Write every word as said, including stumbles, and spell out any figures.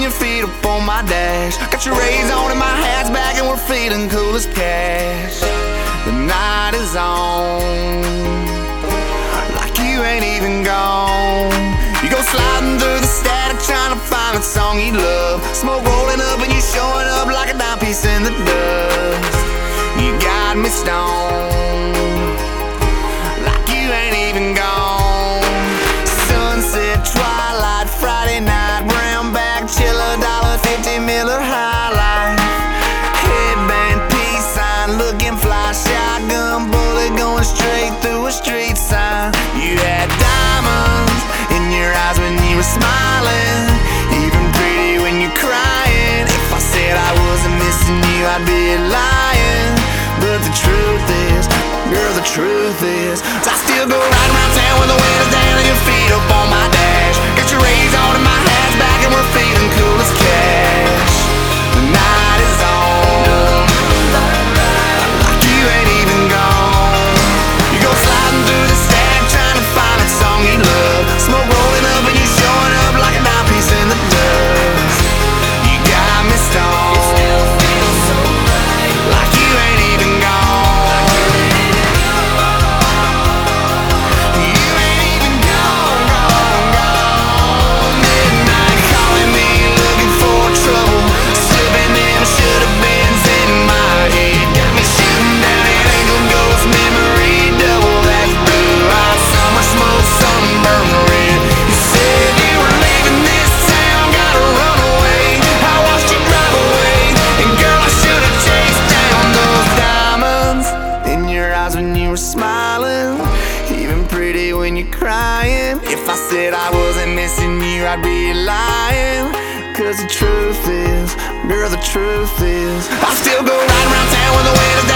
your feet up on my dash. Got your Rays on and my hat's back and we're feeling cool as cash. The night is on, like you ain't even gone. You go sliding through the static trying to find that song you love. Smoke rolling up and you showing up like a dime piece in the dust. You got me stoned, like you ain't even gone. Sunset, twilight, Friday night, brown bag, chiller, dollar fifty, Miller High Life. Headband, peace sign, looking fly, shotgun bullet going straight through a street sign. You had diamonds in your eyes when you were smiling, even pretty when you're crying. If I said I wasn't missing you, I'd be lying. But the truth is, girl, the truth is, I still go right around town with the windows down and your feet up on my dash. Got your Rays on and my hat's back and we're feeling cool as cash. The night is on, like you ain't even gone. You go sliding through the stack trying to find that song you love. Smoke rolling up and you showing up like a dime piece in the dust. You got me stoned, like you ain't even gone. You ain't even gone, gone, gone. Midnight calling me, looking for trouble. Slipping in should've beens in my head. Got me shooting down an angel ghost memory double. That's blue eyes, summer smoke, sunburn red. You said you were leaving this town, gotta run away. I watched you drive away, and girl, I should've chased down those diamonds in your eyes when you were smiling, even pretty when you're crying. If I said I wasn't missing you, I'd be lying. Cause the truth is, girl, the truth is, I still go right around town with the windows